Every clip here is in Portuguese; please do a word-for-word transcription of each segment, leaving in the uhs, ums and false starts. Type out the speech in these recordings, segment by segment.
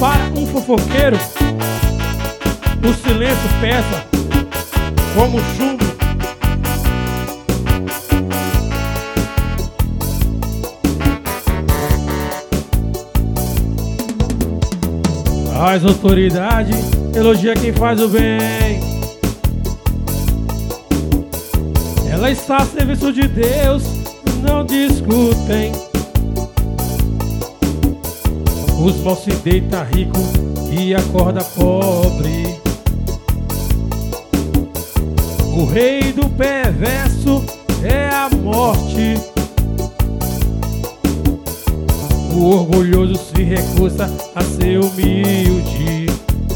Para um fofoqueiro, o silêncio pesa como chumbo. As autoridades elogia quem faz o bem. Ela está a serviço de Deus, não discutem. Os maus se deita rico e acorda pobre. O rei do perverso é a morte. O orgulhoso se recusa a ser humilde.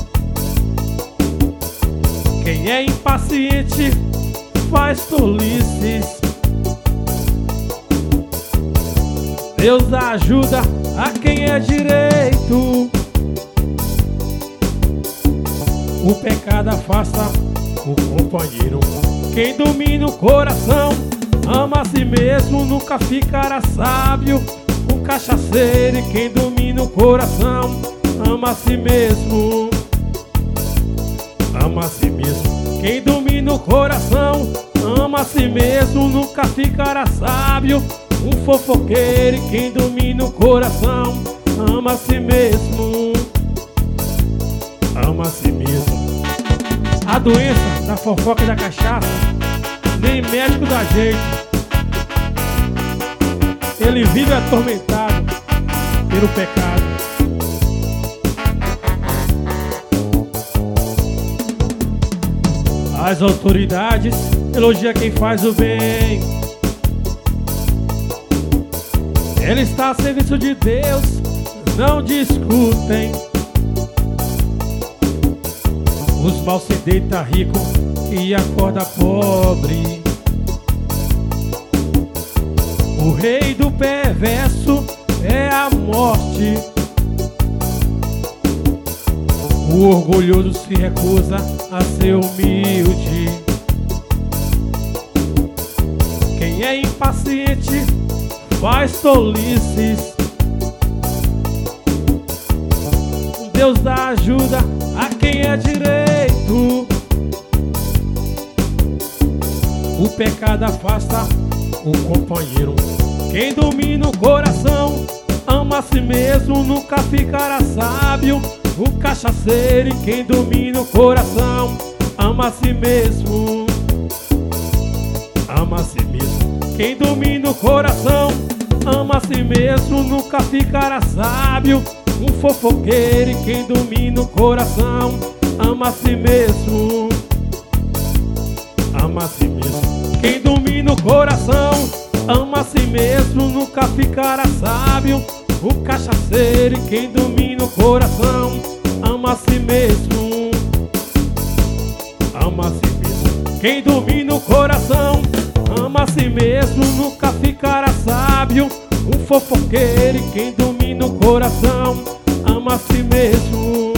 Quem é impaciente faz tolices. Deus ajuda a quem é direito. O pecado afasta o companheiro. Quem domina o coração ama a si mesmo, nunca ficará sábio. O cachaceiro, e quem domina o coração ama a si mesmo. Ama a si mesmo. Quem domina o coração ama a si mesmo, nunca ficará sábio. Um fofoqueiro, e quem domina o coração ama a si mesmo. Ama a si mesmo. A doença da fofoca e da cachaça nem médico dá jeito. Ele vive atormentado pelo pecado. As autoridades elogiam quem faz o bem. Ele está a serviço de Deus, não discutem. Os maus se deita rico e acorda pobre. O rei do perverso é a morte. O orgulhoso se recusa a ser humilde. Quem é impaciente faz tolices. Deus dá ajuda a quem é direito. O pecado afasta o companheiro. Quem domina o coração ama a si mesmo, nunca ficará sábio. O cachaceiro, e quem domina o coração ama a si mesmo. Ama a si mesmo. Quem domina o coração ama a si mesmo, nunca ficará sábio. Um fofoqueiro, e quem domina o coração ama a si mesmo. Ama a si mesmo. Quem domina o coração ama a si mesmo, nunca ficará sábio. O cachaceiro, e quem domina o coração ama a si mesmo. Ama a si mesmo. Quem domina o coração ama a si mesmo, nunca ficará sábio. Um fofoqueiro, e quem domina o coração ama a si mesmo.